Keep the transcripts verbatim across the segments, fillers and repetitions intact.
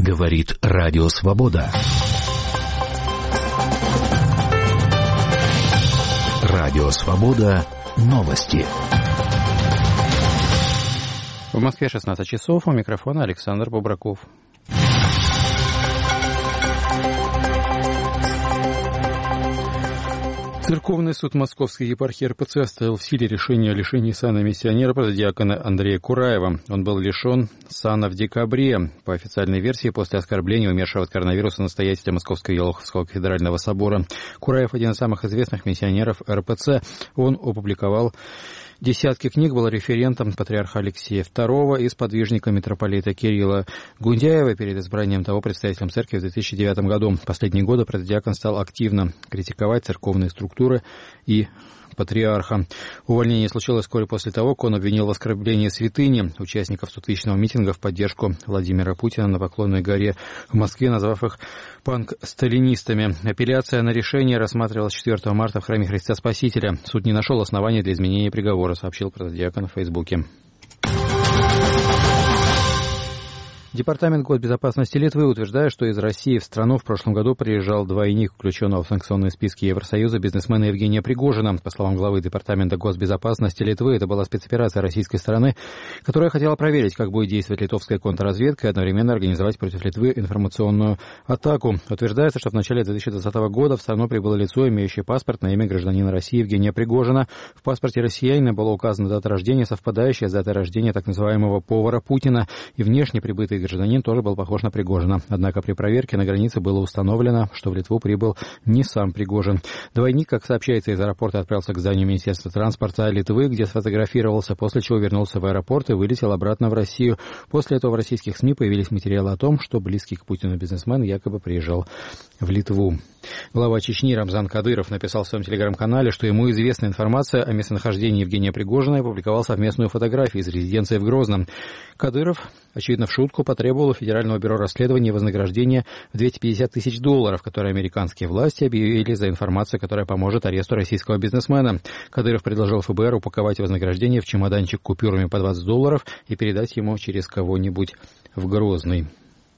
Говорит Радио Свобода. Радио Свобода. Новости. В Москве шестнадцать часов. У микрофона Александр Бобраков. Церковный суд Московской епархии эр пэ цэ оставил в силе решение о лишении сана миссионера протодиакона Андрея Кураева. Он был лишен сана в декабре. По официальной версии, после оскорбления умершего от коронавируса настоятеля Московского Елоховского кафедрального собора. Кураев – один из самых известных миссионеров эр пэ цэ. Он опубликовал десятки книг, был референтом патриарха Алексея второго и сподвижником митрополита Кирилла Гундяева перед избранием того представителем церкви в две тысячи девятом году. В последние годы протодиакон стал активно критиковать церковные структуры и патриарха. Увольнение случилось вскоре после того, как он обвинил в оскорблении святыни участников стотысячного митинга в поддержку Владимира Путина на Поклонной горе в Москве, назвав их панк-сталинистами. Апелляция на решение рассматривалась четвёртого марта в храме Христа Спасителя. Суд не нашел оснований для изменения приговора, сообщил протодиакон в Фейсбуке. Департамент госбезопасности Литвы утверждает, что из России в страну в прошлом году приезжал двойник включенного в санкционные списки Евросоюза бизнесмена Евгения Пригожина. По словам главы Департамента госбезопасности Литвы, это была спецоперация российской стороны, которая хотела проверить, как будет действовать литовская контрразведка и одновременно организовать против Литвы информационную атаку. Утверждается, что в начале две тысячи двадцатого года в страну прибыло лицо, имеющее паспорт на имя гражданина России Евгения Пригожина. В паспорте россиянина была указана дата рождения, совпадающая с датой рождения так называемого повара Путина, и внешне прибытый гражданин тоже был похож на Пригожина. Однако при проверке на границе было установлено, что в Литву прибыл не сам Пригожин. Двойник, как сообщается из аэропорта, отправился к зданию Министерства транспорта Литвы, где сфотографировался, после чего вернулся в аэропорт и вылетел обратно в Россию. После этого в российских СМИ появились материалы о том, что близкий к Путину бизнесмен якобы приезжал в Литву. Глава Чечни Рамзан Кадыров написал в своем телеграм-канале, что ему известна информация о местонахождении Евгения Пригожина, и опубликовал совместную фотографию из резиденции в Грозном. Кадыров, очевидно в шутку, потребовал у Федерального бюро расследования вознаграждения в двести пятьдесят тысяч долларов, которые американские власти объявили за информацию, которая поможет аресту российского бизнесмена. Кадыров предложил эф бэ эр упаковать вознаграждение в чемоданчик купюрами по двадцать долларов и передать ему через кого-нибудь в Грозный.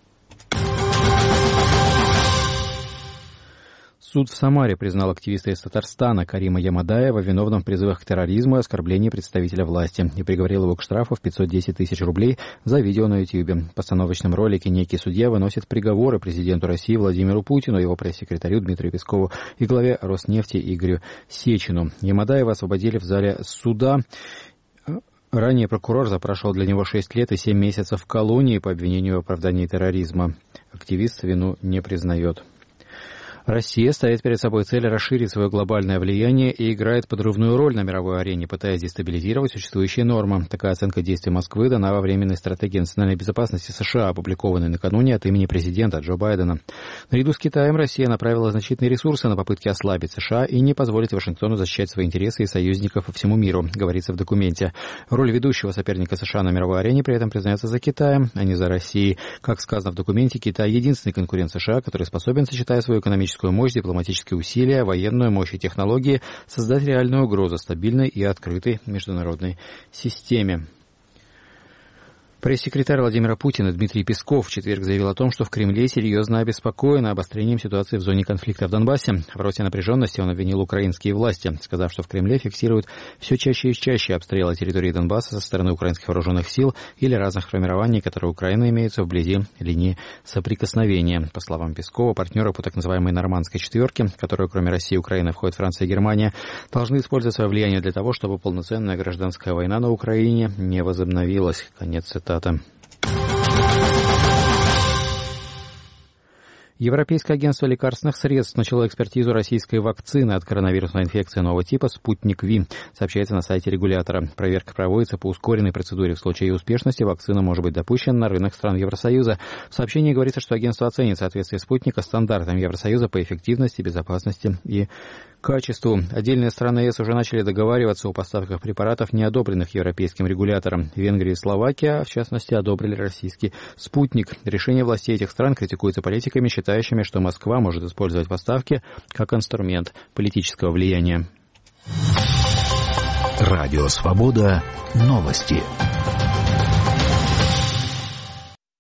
Суд в Самаре признал активиста из Татарстана Карима Ямадаева виновным в призывах к терроризму и оскорблении представителя власти и приговорил его к штрафу в пятьсот десять тысяч рублей за видео на Ютьюбе. В постановочном ролике некий судья выносит приговоры президенту России Владимиру Путину, его пресс-секретарю Дмитрию Пескову и главе Роснефти Игорю Сечину. Ямадаева освободили в зале суда. Ранее прокурор запрашивал для него шесть лет и семь месяцев в колонии по обвинению в оправдании терроризма. Активист вину не признает. Россия ставит перед собой цель расширить свое глобальное влияние и играет подрывную роль на мировой арене, пытаясь дестабилизировать существующие нормы. Такая оценка действий Москвы дана во временной стратегии национальной безопасности США, опубликованной накануне от имени президента Джо Байдена. Наряду с Китаем Россия направила значительные ресурсы на попытки ослабить США и не позволить Вашингтону защищать свои интересы и союзников по всему миру, говорится в документе. Роль ведущего соперника США на мировой арене при этом признается за Китаем, а не за Россией. Как сказано в документе, Китай единственный конкурент США, который способен, сочетая свою экономическую мощь, дипломатические усилия, военную мощь и технологии, создать реальную угрозу стабильной и открытой международной системе. Пресс-секретарь Владимира Путина Дмитрий Песков в четверг заявил о том, что в Кремле серьезно обеспокоены обострением ситуации в зоне конфликта в Донбассе. В росте напряженности он обвинил украинские власти, сказав, что в Кремле фиксируют все чаще и чаще обстрелы территории Донбасса со стороны украинских вооруженных сил или разных формирований, которые Украина имеются вблизи линии соприкосновения. По словам Пескова, партнеры по так называемой нормандской четверке, в которую кроме России и Украины входят Франция и Германия, должны использовать свое влияние для того, чтобы полноценная гражданская война на Украине не возобновилась. Конец цитаты. Европейское агентство лекарственных средств начало экспертизу российской вакцины от коронавирусной инфекции нового типа «Спутник Ви», сообщается на сайте регулятора. Проверка проводится по ускоренной процедуре. В случае успешности вакцина может быть допущена на рынок стран Евросоюза. В сообщении говорится, что агентство оценит соответствие «Спутника» стандартам Евросоюза по эффективности, безопасности и качеству. Отдельные страны ЕС уже начали договариваться о поставках препаратов, не одобренных европейским регулятором. Венгрия и Словакия, в частности, одобрили российский «Спутник». Решение властей этих стран критикуется политиками, считающими, что Москва может использовать поставки как инструмент политического влияния. Радио «Свобода». Новости.